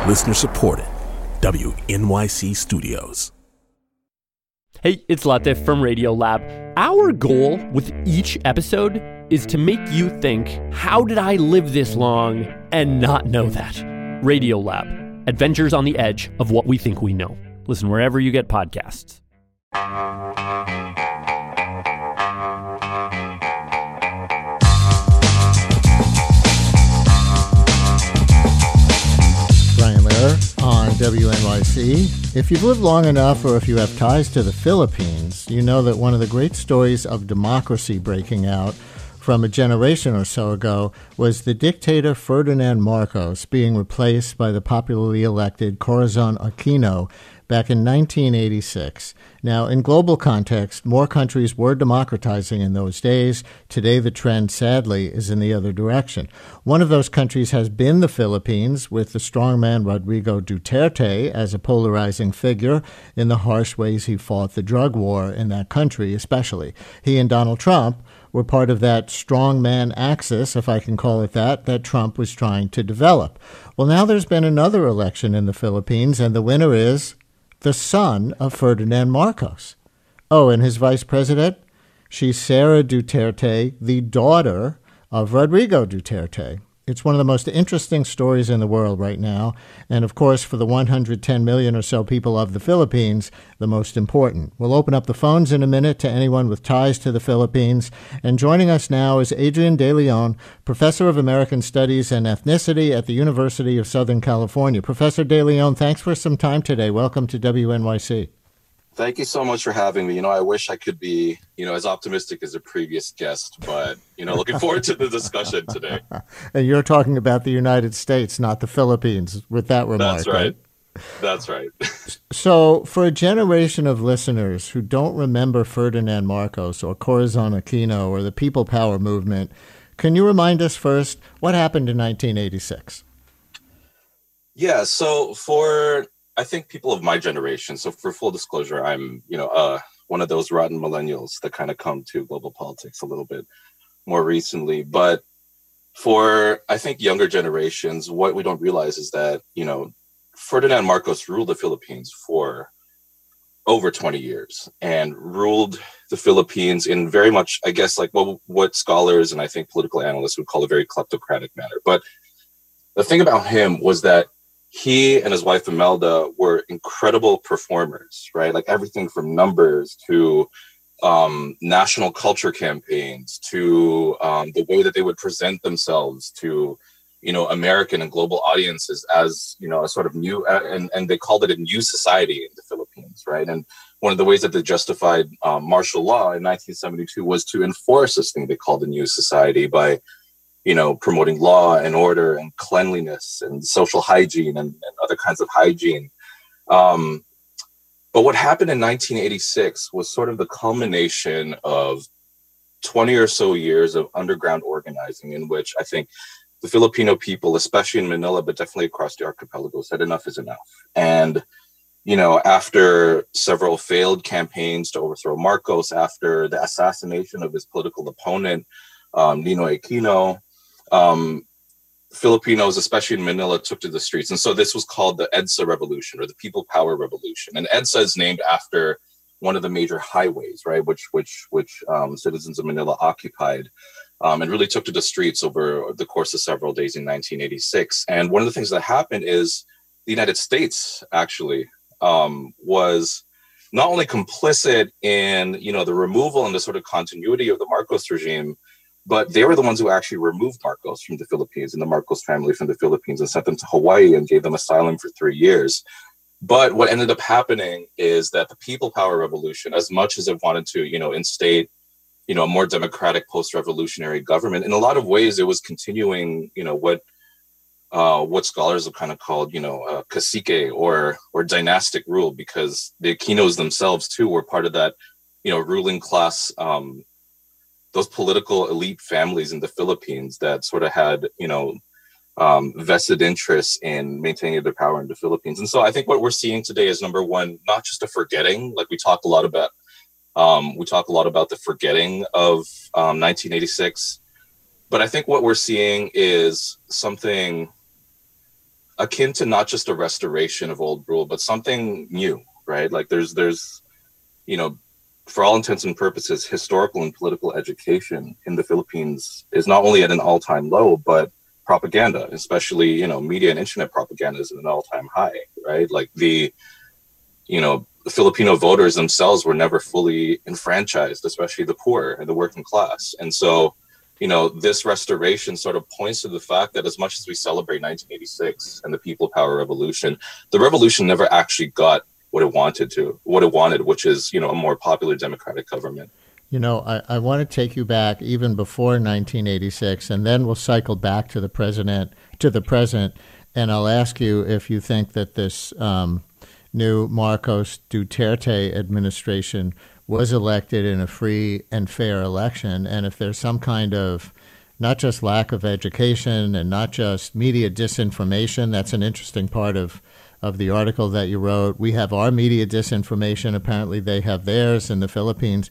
Listener supported. WNYC Studios. Hey, it's Latif from Radiolab. Our goal with each episode is to make you think, how did I live this long and not know that? Radiolab, adventures on the edge of what we think we know. Listen wherever you get podcasts. Brian Lehrer on WNYC. If you've lived long enough or if you have ties to the Philippines, you know that one of the great stories of democracy breaking out from a generation or so ago was the dictator Ferdinand Marcos being replaced by the popularly elected Corazon Aquino back in 1986. Now, in global context, more countries were democratizing in those days. Today, the trend, sadly, is in the other direction. One of those countries has been the Philippines, with the strongman Rodrigo Duterte as a polarizing figure in the harsh ways he fought the drug war in that country, especially. He and Donald Trump were part of that strongman axis, if I can call it that Trump was trying to develop. Well, now there's been another election in the Philippines, and the winner is the son of Ferdinand Marcos. Oh, and his vice president? She's Sara Duterte, the daughter of Rodrigo Duterte. It's one of the most interesting stories in the world right now. And of course, for the 110 million or so people of the Philippines, the most important. We'll open up the phones in a minute to anyone with ties to the Philippines. And joining us now is Adrian De Leon, Professor of American Studies and Ethnicity at the University of Southern California. Professor De Leon, thanks for some time today. Welcome to WNYC. Thank you so much for having me. I wish I could be, as optimistic as a previous guest, but, looking forward to the discussion today. And you're talking about the United States, not the Philippines, with that remark. That's right. That's right. So for a generation of listeners who don't remember Ferdinand Marcos or Corazon Aquino or the People Power movement, can you remind us first what happened in 1986? Yeah, so I think people of my generation, so for full disclosure, I'm, one of those rotten millennials that kind of come to global politics a little bit more recently. But for, I think, younger generations, what we don't realize is that, Ferdinand Marcos ruled the Philippines for over 20 years and ruled the Philippines in very much, I guess, like what scholars and I think political analysts would call a very kleptocratic manner. But the thing about him was that he and his wife Imelda were incredible performers, right? Like everything from numbers to national culture campaigns to the way that they would present themselves to, American and global audiences as, a sort of new, and they called it a new society in the Philippines, right? And one of the ways that they justified martial law in 1972 was to enforce this thing they called the new society by promoting law and order and cleanliness and social hygiene and other kinds of hygiene. But what happened in 1986 was sort of the culmination of 20 or so years of underground organizing in which I think the Filipino people, especially in Manila, but definitely across the archipelago, said enough is enough. And, after several failed campaigns to overthrow Marcos, after the assassination of his political opponent, Ninoy Aquino, Filipinos, especially in Manila, took to the streets. And so this was called the EDSA Revolution or the People Power Revolution. And EDSA is named after one of the major highways, right, which citizens of Manila occupied and really took to the streets over the course of several days in 1986. And one of the things that happened is the United States actually was not only complicit in, the removal and the sort of continuity of the Marcos regime, but they were the ones who actually removed Marcos from the Philippines and the Marcos family from the Philippines and sent them to Hawaii and gave them asylum for 3 years. But what ended up happening is that the People Power Revolution, as much as it wanted to, instate, a more democratic post-revolutionary government, in a lot of ways, it was continuing, what scholars have kind of called, cacique or dynastic rule, because the Aquinos themselves, too, were part of that, ruling class, those political elite families in the Philippines that sort of had, vested interests in maintaining their power in the Philippines. And so I think what we're seeing today is, number one, not just a forgetting, like we talk a lot about the forgetting of 1986, but I think what we're seeing is something akin to not just a restoration of old rule, but something new, right? Like there's, for all intents and purposes, historical and political education in the Philippines is not only at an all-time low, but propaganda, especially, media and internet propaganda is at an all-time high, right? Like the Filipino voters themselves were never fully enfranchised, especially the poor and the working class. And so, this restoration sort of points to the fact that as much as we celebrate 1986 and the People Power Revolution, the revolution never actually got what it wanted, which is, a more popular democratic government. I want to take you back even before 1986, and then we'll cycle back to the present, and I'll ask you if you think that this new Marcos Duterte administration was elected in a free and fair election, and if there's some kind of not just lack of education and not just media disinformation. That's an interesting part of the article that you wrote. We have our media disinformation. Apparently they have theirs in the Philippines.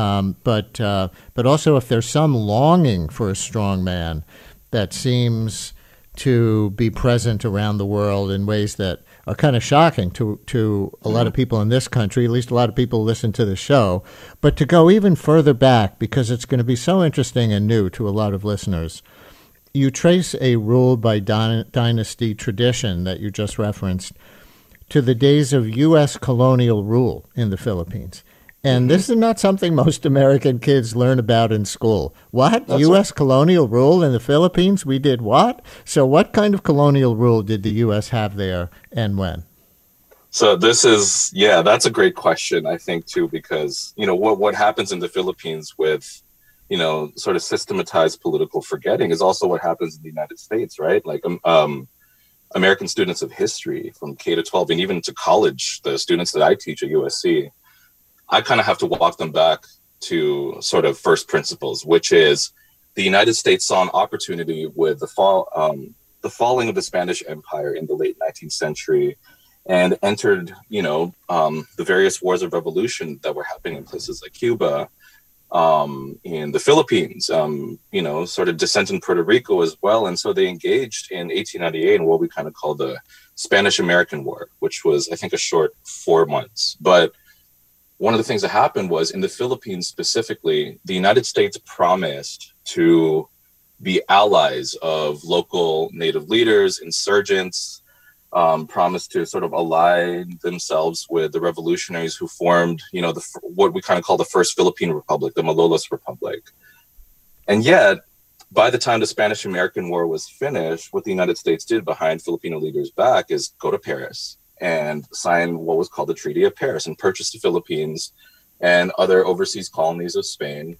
But also if there's some longing for a strong man that seems to be present around the world in ways that are kind of shocking to a lot of people in this country, at least a lot of people who listen to the show. But to go even further back, because it's going to be so interesting and new to a lot of listeners, you trace a rule by dynasty tradition that you just referenced to the days of U.S. colonial rule in the Philippines. And this is not something most American kids learn about in school. What? That's U.S. colonial rule in the Philippines? We did what? So what kind of colonial rule did the U.S. have there and when? So that's a great question, I think, too, because, what happens in the Philippines with, sort of systematized political forgetting is also what happens in the United States, right? Like American students of history from K to 12 and even to college, the students that I teach at USC, I kind of have to walk them back to sort of first principles, which is the United States saw an opportunity with the falling of the Spanish Empire in the late 19th century and entered, the various wars of revolution that were happening in places like Cuba, in the Philippines, sort of descent in Puerto Rico as well. And so they engaged in 1898 in what we kind of call the Spanish-American War, which was, I think, a short 4 months. But one of the things that happened was in the Philippines specifically, the United States promised to be allies of local native leaders, insurgents, promised to sort of align themselves with the revolutionaries who formed, what we kind of call the first Philippine Republic, the Malolos Republic. And yet, by the time the Spanish-American War was finished, what the United States did behind Filipino leaders' back is go to Paris and sign what was called the Treaty of Paris and purchase the Philippines and other overseas colonies of Spain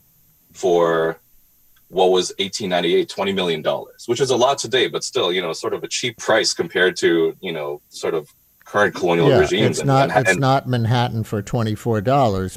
for what was 1898, $20 million, which is a lot today, but still, sort of a cheap price compared to, sort of current colonial regimes. It's not Manhattan for $24,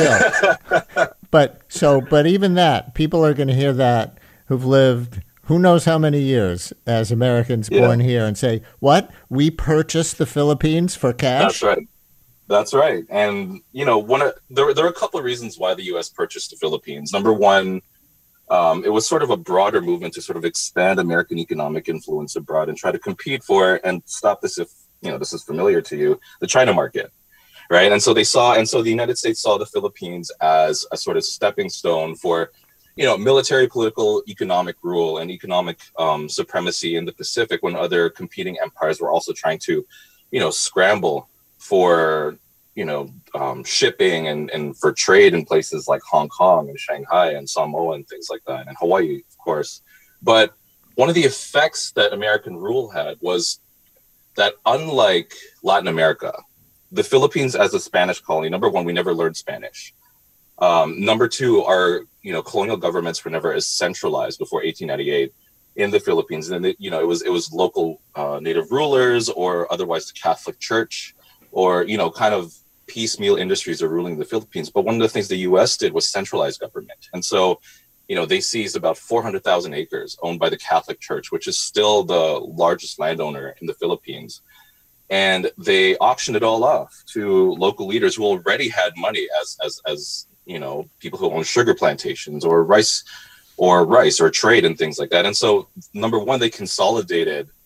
but still. but even that, people are going to hear that who've lived who knows how many years as Americans born here and say, what? We purchased the Philippines for cash? That's right. And, there are a couple of reasons why the U.S. purchased the Philippines. Number one, it was sort of a broader movement to sort of expand American economic influence abroad and try to compete for, and stop this if, this is familiar to you, the China market, right? And so the United States saw the Philippines as a sort of stepping stone for, military, political, economic rule and economic supremacy in the Pacific when other competing empires were also trying to, scramble for, shipping and for trade in places like Hong Kong and Shanghai and Samoa and things like that, and Hawaii, of course. But one of the effects that American rule had was that unlike Latin America, the Philippines as a Spanish colony, number one, we never learned Spanish. Number two, our colonial governments were never as centralized before 1898 in the Philippines. And it was local native rulers or otherwise the Catholic Church or kind of piecemeal industries are ruling the Philippines. But one of the things the U.S. did was centralize government, and so they seized about 400,000 acres owned by the Catholic Church, which is still the largest landowner in the Philippines. And they auctioned it all off to local leaders who already had money as people who own sugar plantations or rice or trade and things like that. And so, number one, they consolidated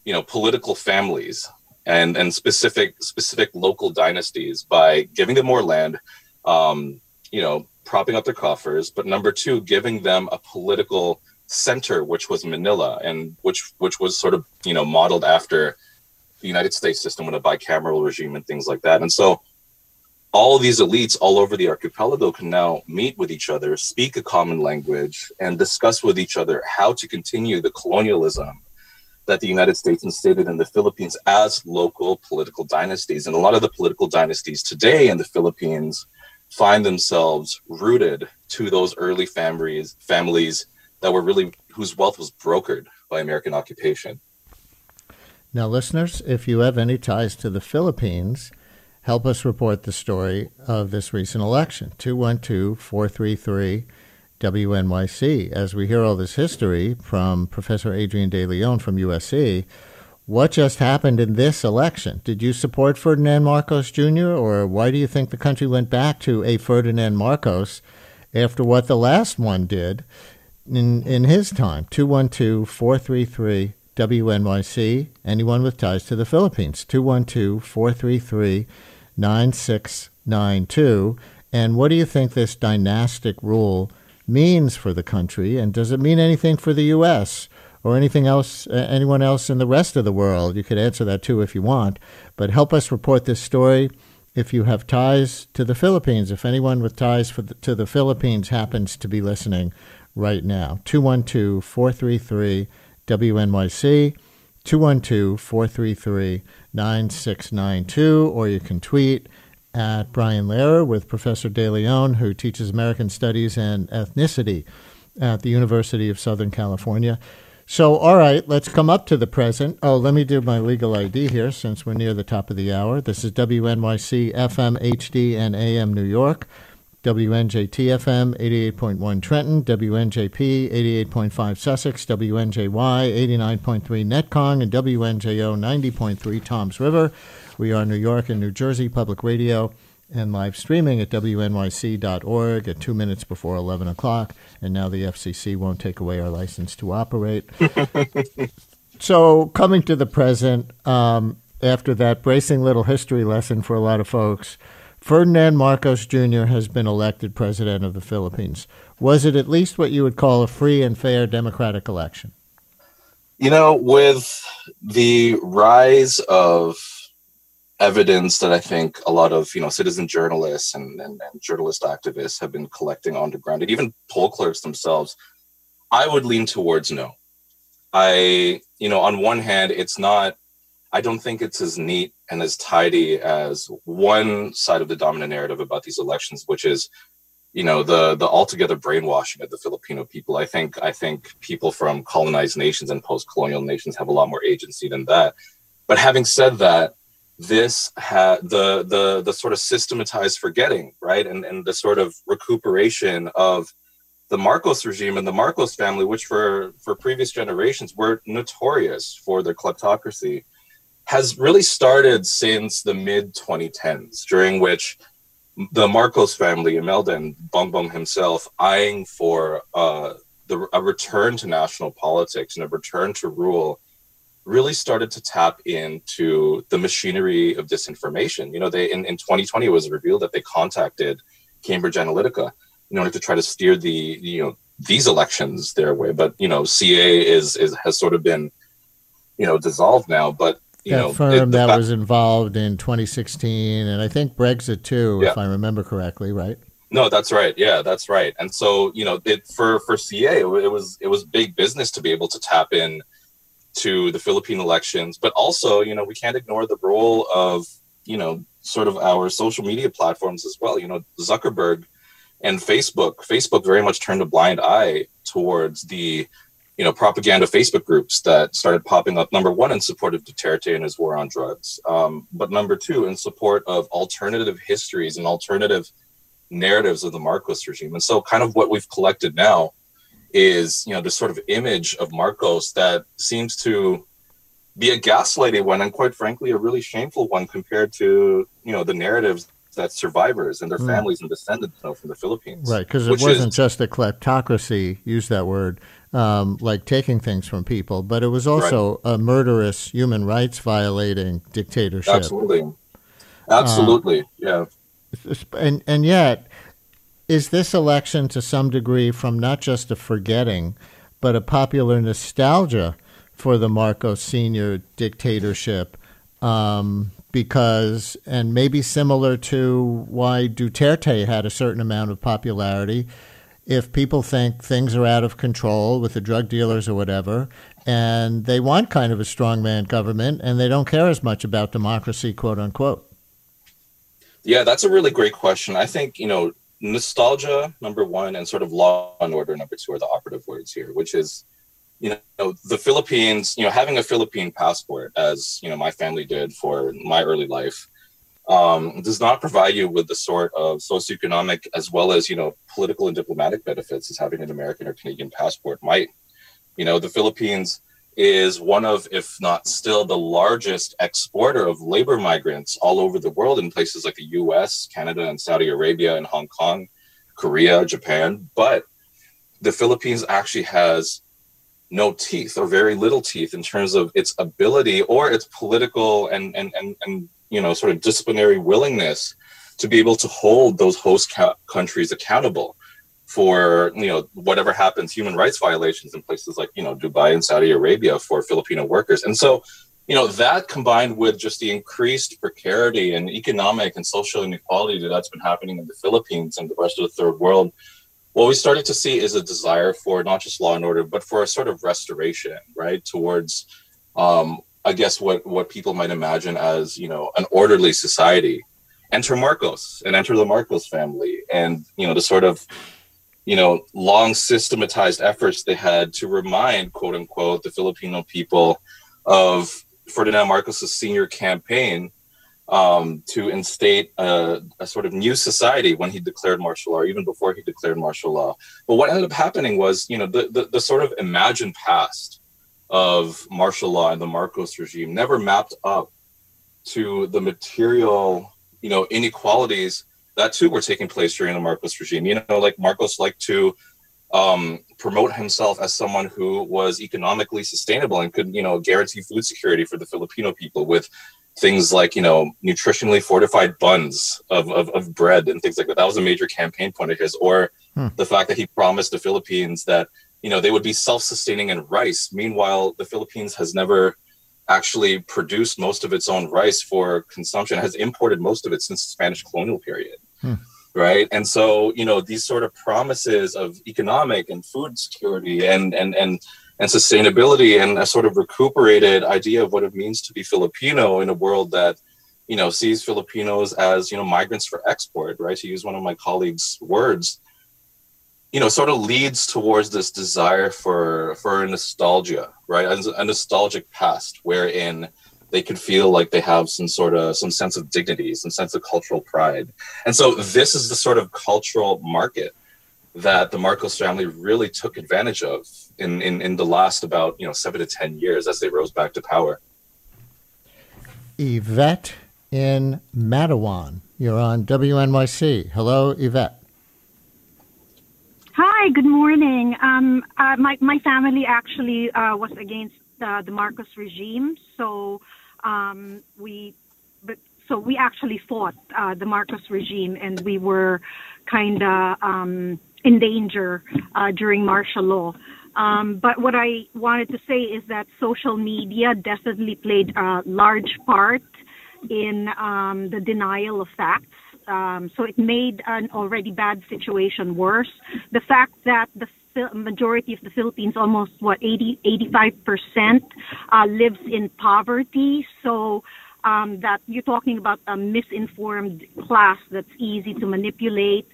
political families and specific local dynasties by giving them more land, propping up their coffers, but number two, giving them a political center, which was Manila, and which was sort of modeled after the United States system with a bicameral regime and things like that. And so all of these elites all over the archipelago can now meet with each other, speak a common language, and discuss with each other how to continue the colonialism that the United States instated in the Philippines as local political dynasties. And a lot of the political dynasties today in the Philippines find themselves rooted to those early families that were really, whose wealth was brokered by American occupation. Now, listeners, if you have any ties to the Philippines, help us report the story of this recent election. 212-433-WNYC. As we hear all this history from Professor Adrian De Leon from USC, what just happened in this election? Did you support Ferdinand Marcos Jr., or why do you think the country went back to a Ferdinand Marcos after what the last one did in his time? 212-433-WNYC. Anyone with ties to the Philippines. 212-433-9692. And what do you think this dynastic rule means for the country? And does it mean anything for the U.S. or anything else, anyone else in the rest of the world? You could answer that too if you want. But help us report this story if you have ties to the Philippines, if anyone with ties to the Philippines happens to be listening right now. 212-433-WNYC, 212-433-9692, or you can tweet at Brian Lehrer with Professor De Leon, who teaches American Studies and Ethnicity at the University of Southern California. So, all right, let's come up to the present. Oh, let me do my legal ID here since we're near the top of the hour. This is WNYC FM, HD, and AM New York, WNJT FM 88.1 Trenton, WNJP 88.5 Sussex, WNJY 89.3 Netcong, and WNJO 90.3 Toms River. We are New York and New Jersey Public Radio and live streaming at WNYC.org at 2 minutes before 11 o'clock. And now the FCC won't take away our license to operate. So coming to the present, after that bracing little history lesson for a lot of folks, Ferdinand Marcos Jr. has been elected president of the Philippines. Was it at least what you would call a free and fair democratic election? With the rise of evidence that I think a lot of, citizen journalists and journalist activists have been collecting on the ground, and even poll clerks themselves, I would lean towards no. On one hand, I don't think it's as neat and as tidy as one side of the dominant narrative about these elections, which is, the altogether brainwashing of the Filipino people. I think people from colonized nations and post-colonial nations have a lot more agency than that. But having said that, this had the sort of systematized forgetting, right, and the sort of recuperation of the Marcos regime and the Marcos family, which for previous generations were notorious for their kleptocracy, has really started since the mid-2010s, during which the Marcos family, Imelda and Bongbong himself, eyeing for a return to national politics and a return to rule, really started to tap into the machinery of disinformation. They in 2020 it was revealed that they contacted Cambridge Analytica in order to try to steer these elections their way. But CA has sort of been dissolved now. But that firm that was involved in 2016, and I think Brexit too, if I remember correctly, right? No, that's right. Yeah, that's right. And so for CA it was big business to be able to tap in to the Philippine elections, but also, we can't ignore the role of, sort of our social media platforms as well. Zuckerberg and Facebook very much turned a blind eye towards the, propaganda Facebook groups that started popping up, number one, in support of Duterte and his war on drugs, but number two, in support of alternative histories and alternative narratives of the Marcos regime. And so kind of what we've collected now is, this sort of image of Marcos that seems to be a gaslighting one, and quite frankly, a really shameful one compared to, the narratives that survivors and their families and descendants know from the Philippines. Right, because it wasn't just a kleptocracy, use that word, like taking things from people, but it was also a murderous, human rights violating dictatorship. Absolutely, yeah. And yet, is this election to some degree from not just a forgetting, but a popular nostalgia for the Marcos Sr. dictatorship? Because, and maybe similar to why Duterte had a certain amount of popularity, if people think things are out of control with the drug dealers or whatever, and they want kind of a strongman government, and they don't care as much about democracy, quote unquote. Yeah, that's a really great question. I think, nostalgia, number one, and sort of law and order, number two, are the operative words here, which is, the Philippines, having a Philippine passport, as, my family did for my early life, does not provide you with the sort of socioeconomic as well as, political and diplomatic benefits as having an American or Canadian passport might. The Philippines is one of, if not still, the largest exporter of labor migrants all over the world in places like the US, Canada, and Saudi Arabia, and Hong Kong, Korea, Japan. But the Philippines actually has no teeth, or very little teeth, in terms of its ability or its political and sort of disciplinary willingness to be able to hold those host countries accountable for whatever happens, human rights violations in places like Dubai and Saudi Arabia for Filipino workers. And so that combined with just the increased precarity and economic and social inequality that's been happening in the Philippines and the rest of the third world, what we started to see is a desire for not just law and order, but for a sort of restoration, right, towards, I guess, what people might imagine as, an orderly society. Enter Marcos and enter the Marcos family, and, the sort of, long systematized efforts they had to remind, quote unquote, the Filipino people of Ferdinand Marcos's senior campaign to instate a sort of new society when he declared martial law, or even before he declared martial law. But what ended up happening was, the sort of imagined past of martial law and the Marcos regime never mapped up to the material, inequalities that too were taking place during the Marcos regime. Like Marcos liked to promote himself as someone who was economically sustainable and could, guarantee food security for the Filipino people with things like, nutritionally fortified buns of bread and things like that. That was a major campaign point of his. Or the fact that he promised the Philippines that, they would be self-sustaining in rice. Meanwhile, the Philippines has never actually produced most of its own rice for consumption, has imported most of it since the Spanish colonial period. Right. And so, these sort of promises of economic and food security and sustainability and a sort of recuperated idea of what it means to be Filipino in a world that, sees Filipinos as, migrants for export, right? To use one of my colleagues' words, sort of leads towards this desire for a nostalgia, right? A nostalgic past wherein they could feel like they have some sense of dignity, some sense of cultural pride. And so this is the sort of cultural market that the Marcos family really took advantage of in the last about 7 to 10 years as they rose back to power. Yvette in Mattawan, you're on WNYC. Hello, Yvette. Hi, good morning. My family actually was against the Marcos regime, so we actually fought the Marcos regime, and we were kind of in danger during martial law. But what I wanted to say is that social media definitely played a large part in the denial of facts. So it made an already bad situation worse. The fact that the majority of the Philippines, almost 85%, lives in poverty. So that you're talking about a misinformed class that's easy to manipulate.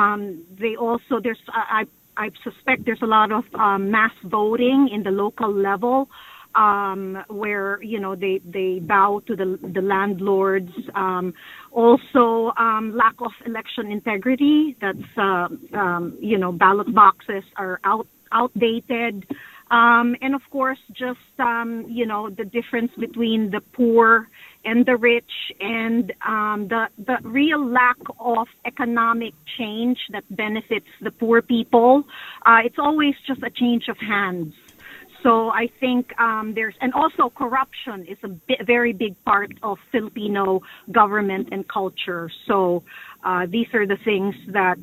I suspect there's a lot of mass voting in the local level, where they bow to the landlords. Also, lack of election integrity. That's ballot boxes are outdated. And of course, just, the difference between the poor and the rich, and the real lack of economic change that benefits the poor people. It's always just a change of hands. So I think and also corruption is a very big part of Filipino government and culture. So these are the things that,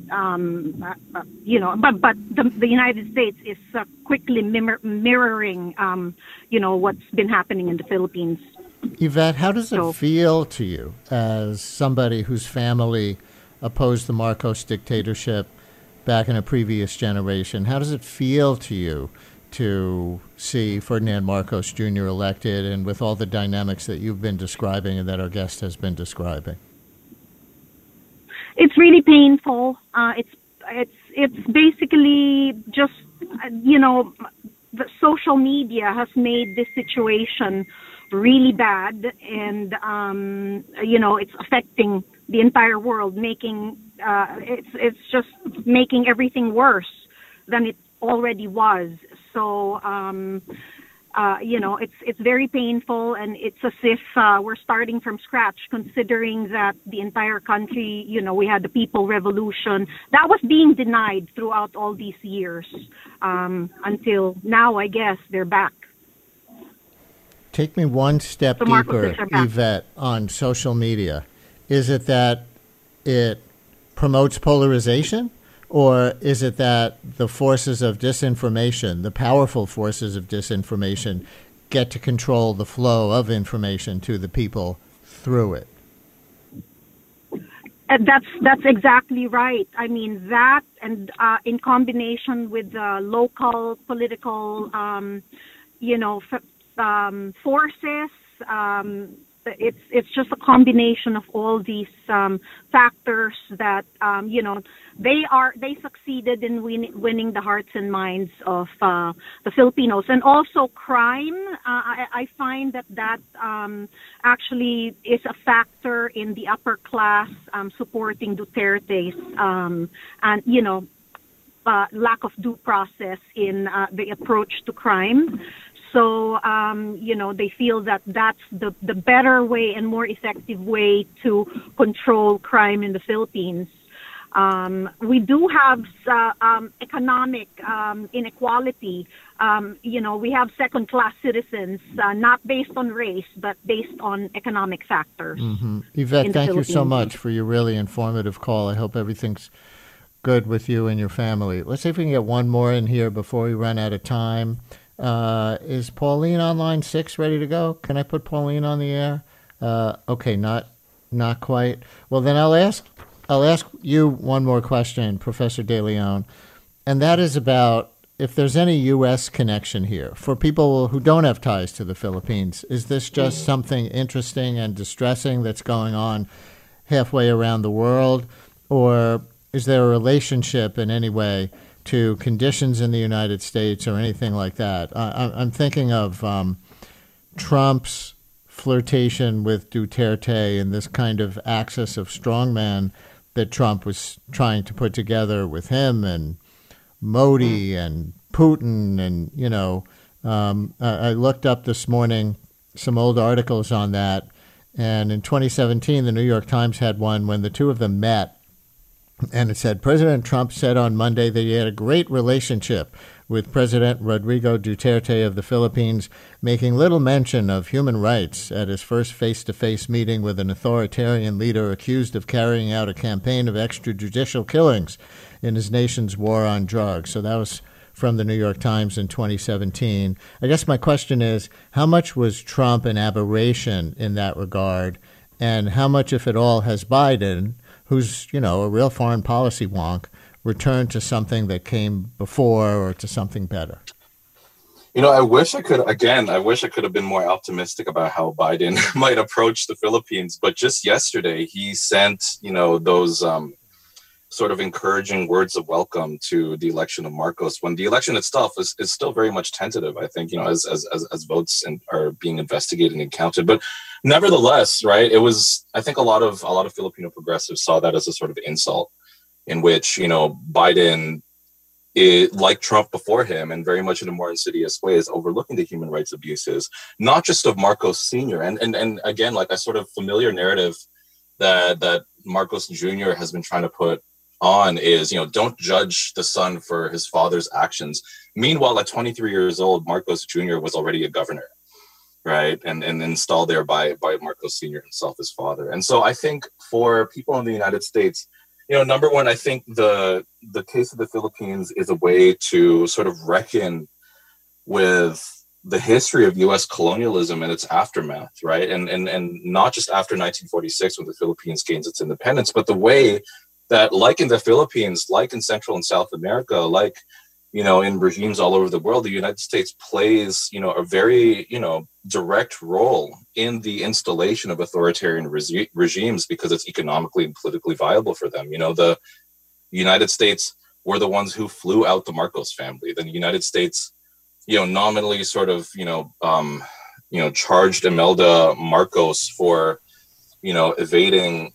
but the United States is quickly mirroring, what's been happening in the Philippines. Yvette, how does it feel to you as somebody whose family opposed the Marcos dictatorship back in a previous generation? How does it feel to you to see Ferdinand Marcos Jr. elected, and with all the dynamics that you've been describing and that our guest has been describing? It's really painful. It's basically just, the social media has made this situation really bad, and it's affecting the entire world, making it's just making everything worse than it already was. So it's very painful, and it's as if we're starting from scratch, considering that the entire country, we had the People Revolution that was being denied throughout all these years, until now. I guess they're back. Take me one step deeper, Yvette, on social media. Is it that it promotes polarization, or is it that the forces of disinformation, the powerful forces of disinformation, get to control the flow of information to the people through it? That's exactly right. I mean, that, and in combination with the local political, forces. It's just a combination of all these factors that they succeeded in winning the hearts and minds of the Filipinos, and also crime. I find that actually is a factor in the upper class supporting Duterte's and lack of due process in the approach to crime. So, they feel that that's the better way and more effective way to control crime in the Philippines. We do have economic inequality. We have second-class citizens, not based on race, but based on economic factors. Mm-hmm. Yvette, thank you so much for your really informative call. I hope everything's good with you and your family. Let's see if we can get one more in here before we run out of time. Is Pauline on line 6 ready to go? Can I put Pauline on the air? Okay, not quite. Well, then I'll ask you one more question, Professor De Leon, and that is about if there's any U.S. connection here for people who don't have ties to the Philippines. Is this just something interesting and distressing that's going on halfway around the world, or is there a relationship in any way to conditions in the United States or anything like that? I'm thinking of Trump's flirtation with Duterte and this kind of axis of strongman that Trump was trying to put together with him and Modi and Putin. And, I looked up this morning some old articles on that. And in 2017, the New York Times had one when the two of them met. And it said, President Trump said on Monday that he had a great relationship with President Rodrigo Duterte of the Philippines, making little mention of human rights at his first face-to-face meeting with an authoritarian leader accused of carrying out a campaign of extrajudicial killings in his nation's war on drugs. So that was from the New York Times in 2017. I guess my question is, how much was Trump an aberration in that regard, and how much, if at all, has Biden, who's, a real foreign policy wonk, returned to something that came before or to something better? I wish I could have been more optimistic about how Biden might approach the Philippines. But just yesterday, he sent, those sort of encouraging words of welcome to the election of Marcos, when the election itself is still very much tentative, I think, as votes are being investigated and counted. But nevertheless, right, it was, I think a lot of Filipino progressives saw that as a sort of insult, in which, Biden like Trump before him, and very much in a more insidious way, is overlooking the human rights abuses, not just of Marcos Sr. And again, like a sort of familiar narrative that Marcos Jr. has been trying to put on is, don't judge the son for his father's actions. Meanwhile, at 23 years old, Marcos Jr. was already a governor, right? And installed there by Marcos Sr. himself, his father. And so I think for people in the United States, number one, I think the case of the Philippines is a way to sort of reckon with the history of U.S. colonialism and its aftermath, right? And not just after 1946 when the Philippines gains its independence, but the way that, like in the Philippines, like in Central and South America, like, in regimes all over the world, the United States plays, a very, direct role in the installation of authoritarian regimes because it's economically and politically viable for them. The United States were the ones who flew out the Marcos family. Then the United States, nominally sort of, charged Imelda Marcos for, evading,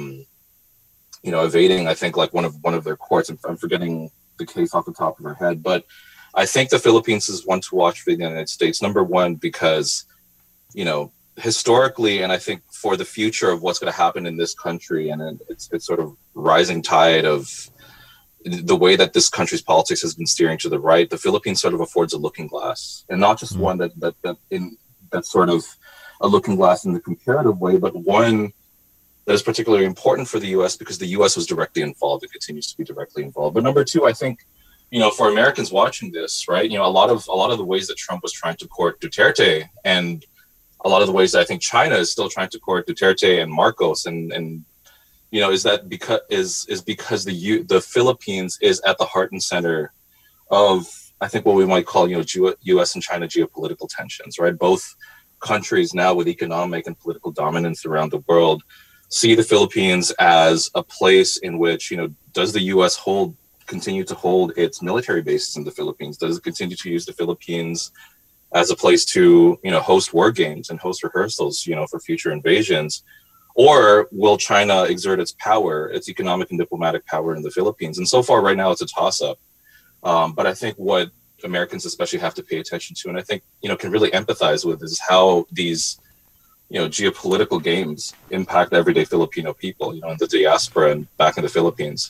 I think, like one of their courts. I'm forgetting the case off the top of her head, but I think the Philippines is one to watch for the United States. Number one, because, historically, and I think for the future of what's going to happen in this country, and it's sort of rising tide of the way that this country's politics has been steering to the right, the Philippines sort of affords a looking glass, and not just one that's sort of a looking glass in the comparative way, but one that is particularly important for the U.S. because the U.S. was directly involved and continues to be directly involved. But number two, I think, for Americans watching this, right, a lot of the ways that Trump was trying to court Duterte, and a lot of the ways that I think China is still trying to court Duterte and Marcos, and is that because the Philippines is at the heart and center of, I think, what we might call, U.S. and China geopolitical tensions, right? Both countries now with economic and political dominance around the world see the Philippines as a place in which, does the U.S. continue to hold its military bases in the Philippines? Does it continue to use the Philippines as a place to, host war games and host rehearsals, for future invasions? Or will China exert its power, its economic and diplomatic power in the Philippines? And so far right now, it's a toss-up. But I think what Americans especially have to pay attention to, and I think, can really empathize with, is how these geopolitical games impact everyday Filipino people, in the diaspora and back in the Philippines.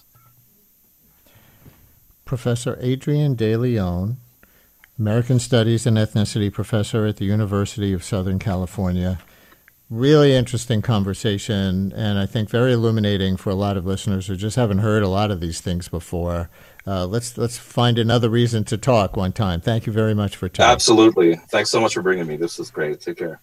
Professor Adrian De Leon, American Studies and Ethnicity professor at the University of Southern California. Really interesting conversation, and I think very illuminating for a lot of listeners who just haven't heard a lot of these things before. Let's find another reason to talk one time. Thank you very much for talking. Absolutely. Thanks so much for bringing me. This was great. Take care.